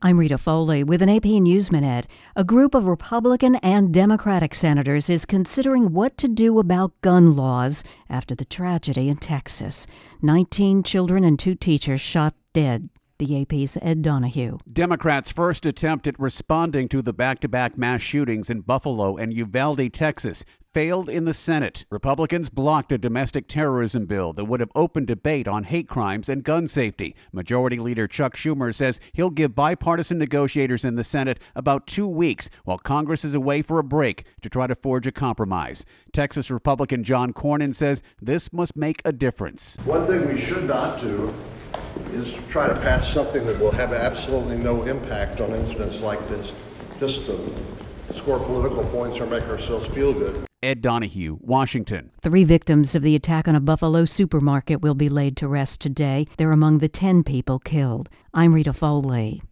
I'm Rita Foley with an AP News Minute. A group of Republican and Democratic senators is considering what to do about gun laws after the tragedy in Texas. 19 children and 2 teachers shot dead. The AP's Ed Donahue. Democrats' first attempt at responding to the back-to-back mass shootings in Buffalo and Uvalde, Texas, failed in the Senate. Republicans blocked a domestic terrorism bill that would have opened debate on hate crimes and gun safety. Majority Leader Chuck Schumer says he'll give bipartisan negotiators in the Senate about 2 weeks while Congress is away for a break to try to forge a compromise. Texas Republican John Cornyn says this must make a difference. One thing we should not do is try to pass something that will have absolutely no impact on incidents like this, just to score political points or make ourselves feel good. Ed Donahue, Washington. 3 victims of the attack on a Buffalo supermarket will be laid to rest today. They're among the 10 people killed. I'm Rita Foley.